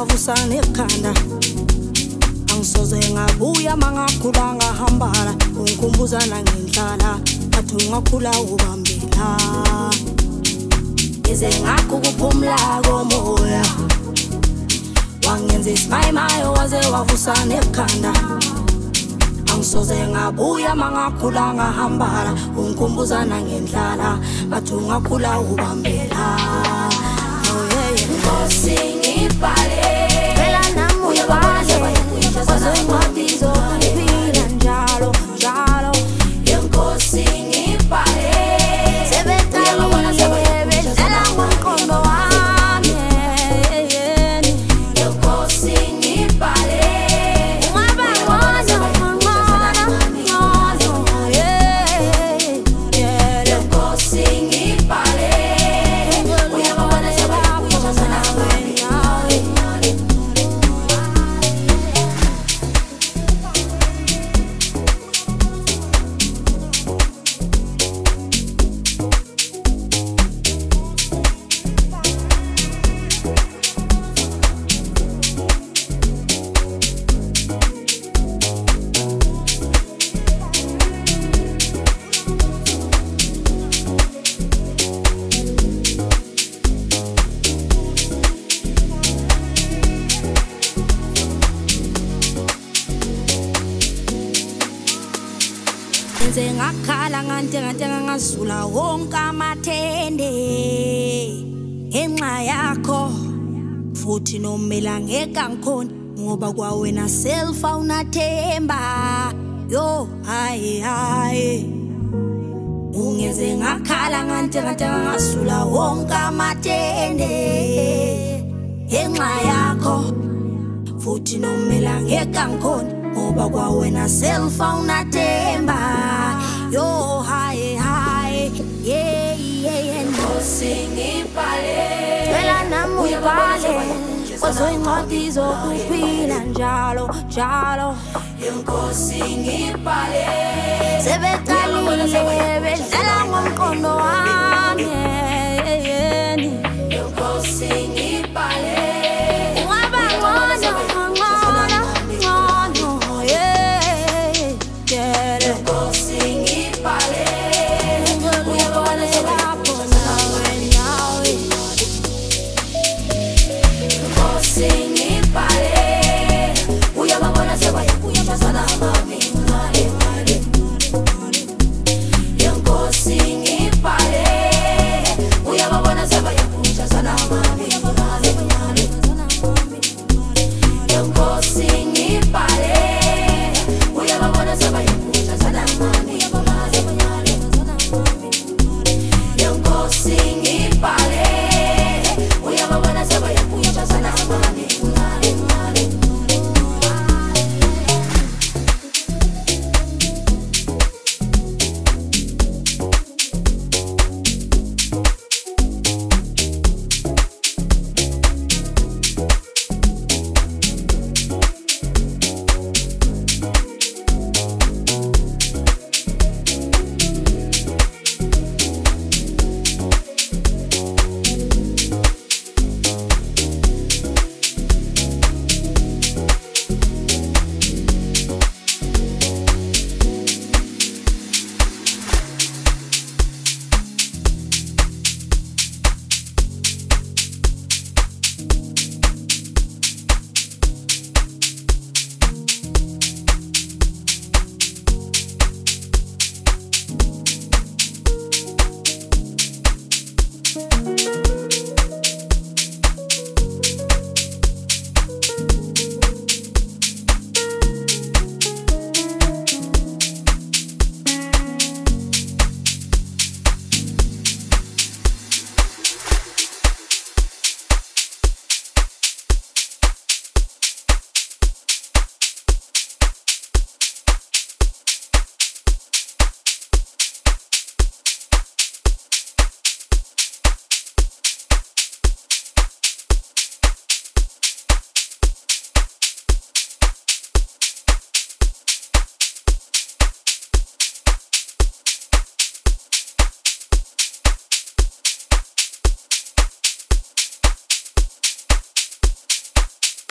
wavusana ekhanda angisoze ngabuya mangakhula ngahambala ungikhumbuzana ngendlala athi ungakhula ubambela ize ngakukuphumla komoya wangenza isimayimayo waze wavusana ekhanda angisoze ngabuya mangakhula ngahambala ungikhumbuzana ngendlala athi ungakhula ubambela Nkosi ngibhale phela nami uyabale wazoyincwadi zokuphila njalo njalo Nkosi ngibhale sebetala sebedala ngomqondo wami Nkosi ngibhale ungaba ngcono Nkosi ngibhale Nze ngakhala ngantenga ngazula wonke amathende enxa yakho futhi nomela ngeka ngikhona ngoba kwawena selfa unathemba yo hayi ungenze ngakhala ngantenga ngazula wonke amathende enxa yakho futhi nomela ngeka ngikhona ngoba kwawena selfa unathemba yo hayi yeah Nkosi ngibhale phela nami uyabale wazoyincwadi zokuphila njalo njalo Nkosi ngibhale sebethalile bedlala ngomqondo wami